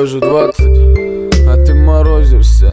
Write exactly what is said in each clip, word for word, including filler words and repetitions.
уже двадцать, а ты морозишься.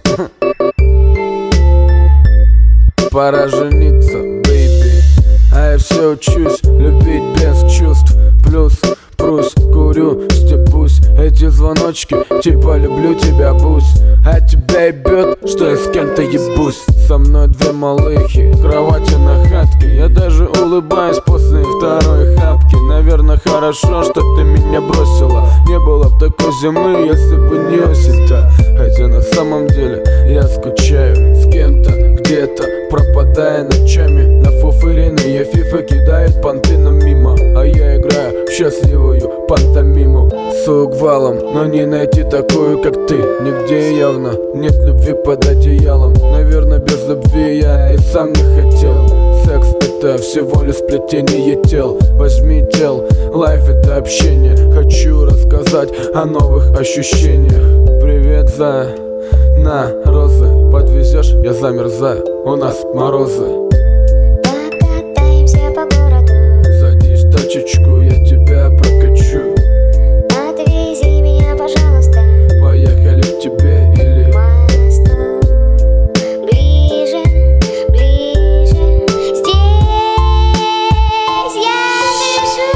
Пора жениться, бейби. А я все учусь любить без чувств. Плюс прусь, курю, степусь. Эти звоночки, типа люблю тебя, бусь. А тебя ебет, что я с кем-то ебусь. Со мной две малыхи, кровати на хатке. Я даже улыбаюсь после второй хапки. Наверное, хорошо, что ты меня бросила. Не было б такой зимы, если бы не осень-то. Хотя на самом деле я скучаю с кем-то, где-то, пропадая ночами. На фуфыренные фифы кидает понты нам мимо. А я играю в счастливую пантомиму. Сук валом, но не найти такую, как ты. Нигде явно нет любви под одеялом. Наверное, без любви я и сам не хотел. Секс — это всего лишь сплетение тел. Возьми тел, лайф — это общение. Хочу рассказать о новых ощущениях. Привет, зая, на розы подвезешь, я замерзаю, у нас морозы. Покатаемся по городу. Садись в тачечку, я тебя прокачу. Отвези меня, пожалуйста. Поехали к тебе или Мосту. Ближе, ближе. Здесь я дышу.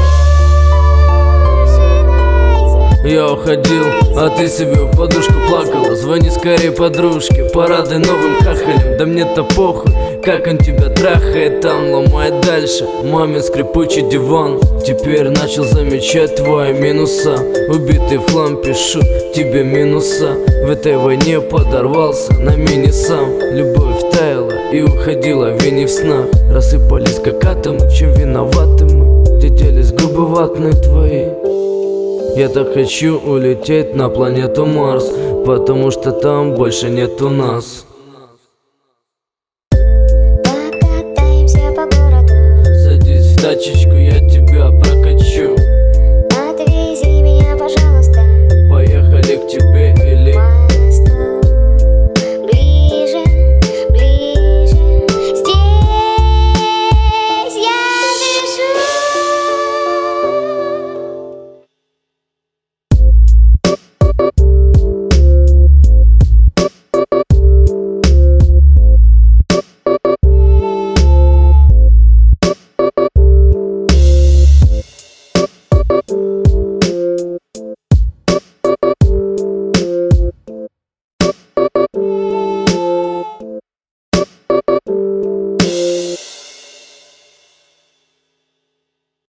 Ошибайся. Я уходил, а ты себе в подушку плакала. Звони скорее подружке, порадуй новым хахалем. Да мне-то похуй, как он тебя трахает там, ломает дальше мамин скрипучий диван. Теперь начал замечать твои минуса. Убитый в хлам пишу тебе минуса. В этой войне подорвался на мини сам. Любовь таяла и уходила в вине в снах. Рассыпались как атомы, в чем виноваты мы. Где делись губы ватные твои. Я так хочу улететь на планету Марс, потому что там больше нету нас.